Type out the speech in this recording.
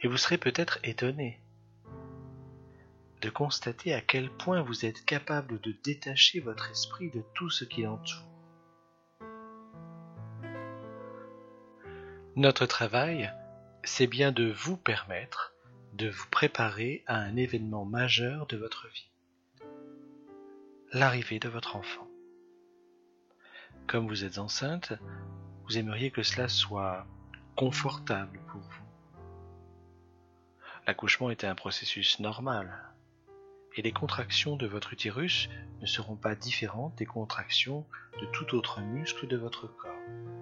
Et vous serez peut-être étonné de constater à quel point vous êtes capable de détacher votre esprit de tout ce qui l'entoure. Notre travail, c'est bien de vous permettre de vous préparer à un événement majeur de votre vie, l'arrivée de votre enfant. Comme vous êtes enceinte, vous aimeriez que cela soit confortable pour vous. L'accouchement est un processus normal, et les contractions de votre utérus ne seront pas différentes des contractions de tout autre muscle de votre corps.